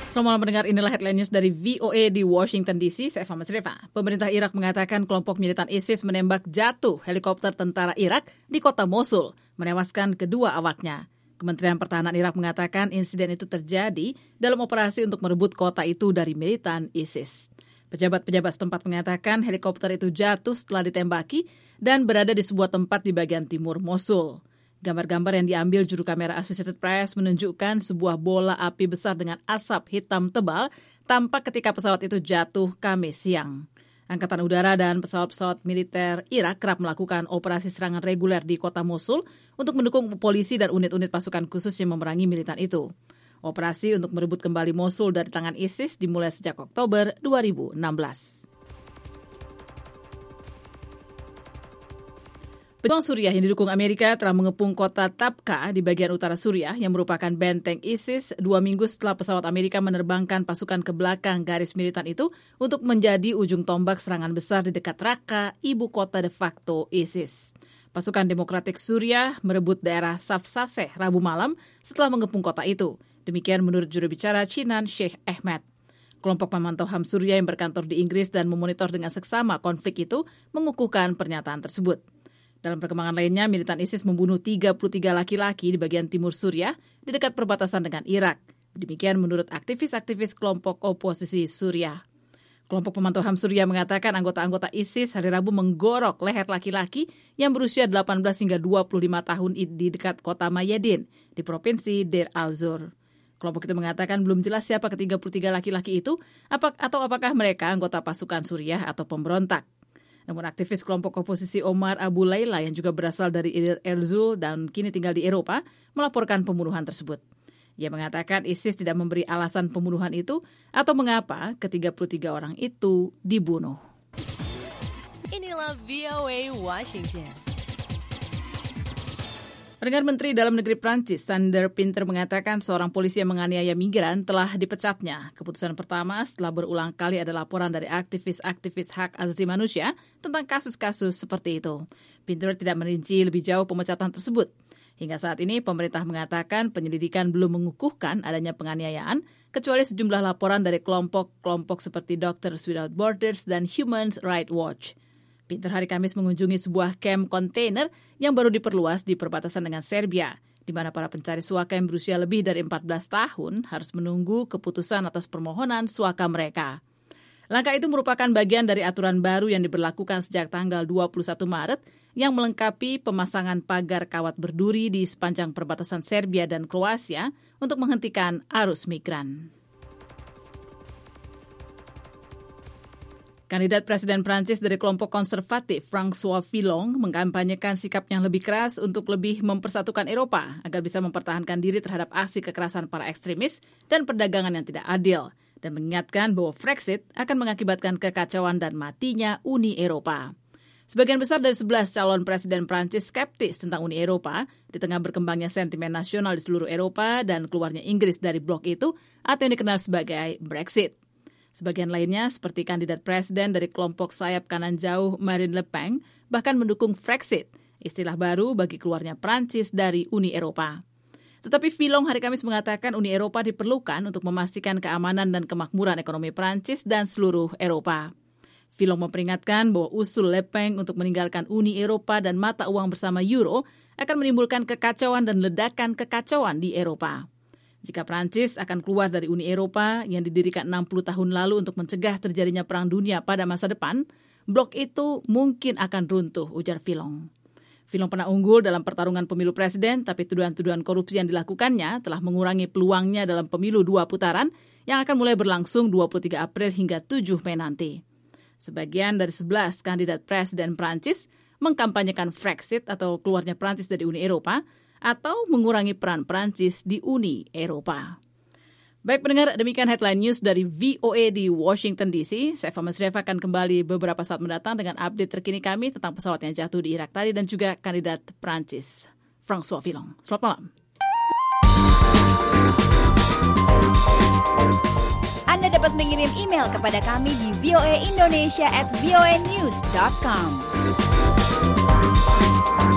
Selamat malam pendengar, inilah headline news dari VOA di Washington DC. Saya Fama Srefa. Pemerintah Irak mengatakan kelompok militan ISIS menembak jatuh helikopter tentara Irak di kota Mosul, menewaskan kedua awaknya. Kementerian Pertahanan Irak mengatakan insiden itu terjadi dalam operasi untuk merebut kota itu dari militan ISIS. Pejabat-pejabat setempat mengatakan helikopter itu jatuh setelah ditembaki dan berada di sebuah tempat di bagian timur Mosul. Gambar-gambar yang diambil juru kamera Associated Press menunjukkan sebuah bola api besar dengan asap hitam tebal tampak ketika pesawat itu jatuh Kamis siang. Angkatan Udara dan pesawat-pesawat militer Irak kerap melakukan operasi serangan reguler di kota Mosul untuk mendukung polisi dan unit-unit pasukan khusus yang memerangi militan itu. Operasi untuk merebut kembali Mosul dari tangan ISIS dimulai sejak Oktober 2016. Pejuang Suriah yang didukung Amerika telah mengepung kota Tabqa di bagian utara Suriah yang merupakan benteng ISIS 2 minggu setelah pesawat Amerika menerbangkan pasukan ke belakang garis militan itu untuk menjadi ujung tombak serangan besar di dekat Raqqa, ibu kota de facto ISIS. Pasukan Demokratik Suriah merebut daerah Safsaseh Rabu malam setelah mengepung kota itu. Demikian menurut juru bicara Chinan Sheikh Ahmed. Kelompok pemantau HAM Suriah yang berkantor di Inggris dan memonitor dengan seksama konflik itu mengukuhkan pernyataan tersebut. Dalam perkembangan lainnya, militan ISIS membunuh 33 laki-laki di bagian timur Suriah di dekat perbatasan dengan Irak. Demikian menurut aktivis-aktivis kelompok oposisi Suriah. Kelompok pemantau HAM Suriah mengatakan anggota-anggota ISIS hari Rabu menggorok leher laki-laki yang berusia 18 hingga 25 tahun di dekat kota Mayadin di provinsi Deir al-Zur. Kelompok itu mengatakan belum jelas siapa ke-33 laki-laki itu atau apakah mereka anggota pasukan Suriah atau pemberontak. Namun aktivis kelompok oposisi Omar Abu Layla yang juga berasal dari Deir el-Zur dan kini tinggal di Eropa melaporkan pembunuhan tersebut. Ia mengatakan ISIS tidak memberi alasan pembunuhan itu atau mengapa ke-33 orang itu dibunuh. Inilah VOA Washington. Pendengar Menteri Dalam Negeri Prancis, Sander Pinter mengatakan seorang polisi yang menganiaya migran telah dipecatnya. Keputusan pertama setelah berulang kali ada laporan dari aktivis-aktivis hak asasi manusia tentang kasus-kasus seperti itu. Pinter tidak merinci lebih jauh pemecatan tersebut. Hingga saat ini, pemerintah mengatakan penyelidikan belum mengukuhkan adanya penganiayaan, kecuali sejumlah laporan dari kelompok-kelompok seperti Doctors Without Borders dan Human Rights Watch. Pinter hari Kamis mengunjungi sebuah kamp kontainer yang baru diperluas di perbatasan dengan Serbia, di mana para pencari suaka yang berusia lebih dari 14 tahun harus menunggu keputusan atas permohonan suaka mereka. Langkah itu merupakan bagian dari aturan baru yang diberlakukan sejak tanggal 21 Maret yang melengkapi pemasangan pagar kawat berduri di sepanjang perbatasan Serbia dan Kroasia untuk menghentikan arus migran. Kandidat Presiden Prancis dari kelompok konservatif François Fillon mengkampanyekan sikap yang lebih keras untuk lebih mempersatukan Eropa agar bisa mempertahankan diri terhadap aksi kekerasan para ekstremis dan perdagangan yang tidak adil, dan mengingatkan bahwa Brexit akan mengakibatkan kekacauan dan matinya Uni Eropa. Sebagian besar dari 11 calon Presiden Prancis skeptis tentang Uni Eropa di tengah berkembangnya sentimen nasional di seluruh Eropa dan keluarnya Inggris dari blok itu atau yang dikenal sebagai Brexit. Sebagian lainnya, seperti kandidat presiden dari kelompok sayap kanan jauh Marine Le Pen, bahkan mendukung Brexit, istilah baru bagi keluarnya Prancis dari Uni Eropa. Tetapi Fillon hari Kamis mengatakan Uni Eropa diperlukan untuk memastikan keamanan dan kemakmuran ekonomi Prancis dan seluruh Eropa. Fillon memperingatkan bahwa usul Le Pen untuk meninggalkan Uni Eropa dan mata uang bersama Euro akan menimbulkan kekacauan dan ledakan kekacauan di Eropa. Jika Prancis akan keluar dari Uni Eropa yang didirikan 60 tahun lalu untuk mencegah terjadinya perang dunia pada masa depan, blok itu mungkin akan runtuh, ujar Fillon. Fillon pernah unggul dalam pertarungan pemilu presiden, tapi tuduhan-tuduhan korupsi yang dilakukannya telah mengurangi peluangnya dalam pemilu 2 putaran yang akan mulai berlangsung 23 April hingga 7 Mei nanti. Sebagian dari 11 kandidat presiden Prancis mengkampanyekan Brexit atau keluarnya Prancis dari Uni Eropa, atau mengurangi peran Prancis di Uni Eropa. Baik pendengar, demikian headline news dari VOA di Washington DC. Saya Fama Srefa akan kembali beberapa saat mendatang dengan update terkini kami tentang pesawat yang jatuh di Irak tadi dan juga kandidat Prancis, François Fillon. Selamat malam. Anda dapat mengirim email kepada kami di voaindonesia@voanews.com.